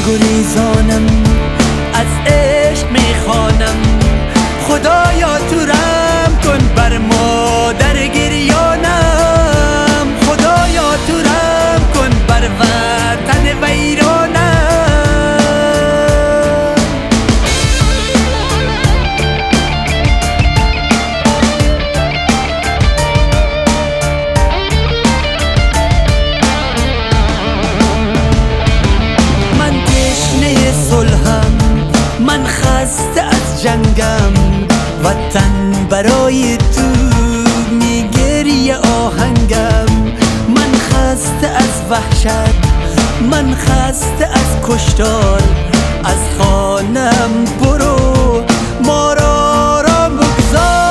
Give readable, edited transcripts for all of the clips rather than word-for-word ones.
گریزانم، از عشق میخوانم. خدایا تو رحم کن بر مادر گریانم. خدایا تو رحم کن بر وطن ویرانم. من خسته از جنگم، وطن برای تو میگریه آهنگم. من خسته از وحشت، من خسته از کشتار. از خانم برو، ما را آرام بگذار.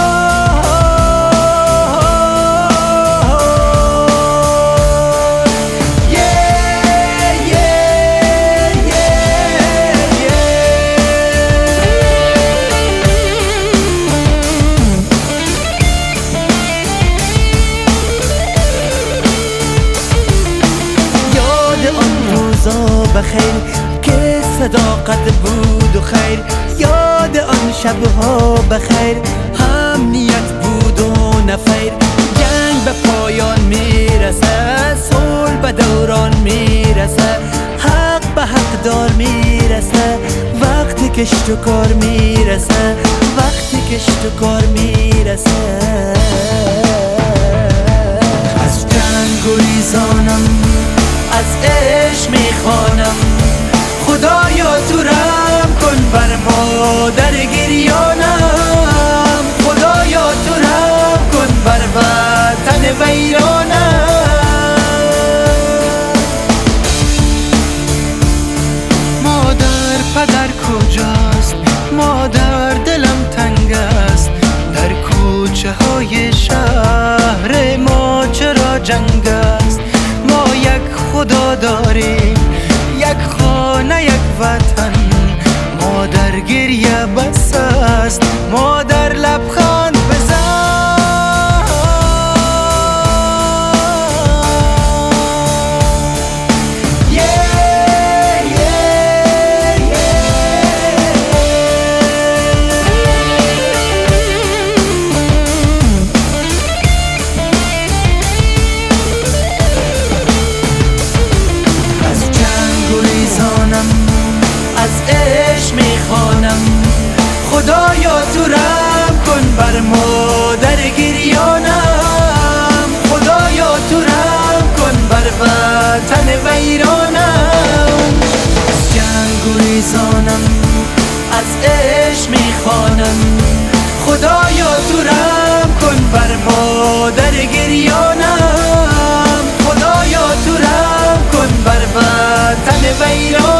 بخیر که صداقت بود و خیر. یاد آن شبها بخیر، هم نیت بود و نفیر. جنگ به پایان میرسه، صلح به دوران میرسه. حق به حقدار میرسه، وقتی کشت و کار میرسه. وقتی کشت و کار میرسه. از جنگ گریزانم، از عشق میخوانم. خدایا تو رحم کن بر مادر گریانم. خدایا تو رحم کن بر وطن ویرانم. مادر پدر کجاست؟ مادر دلم تنگ است. در کوچه های شهر ما چرا جنگ است؟ ما یک خدا داریم، یک خانه، یک وطن. مادر گریه بس است، مادر لبخند بزن. از عشق میخوانم. خدایا تو رحم کن بر مادر گریانم. خدایا تو رحم کن بر وطن ویرانم. از جنگ گریزانم، از عشق میخوانم. خدایا تو رحم کن بر مادر گریانم. خدایا تو رحم کن بر وطن ویرانم.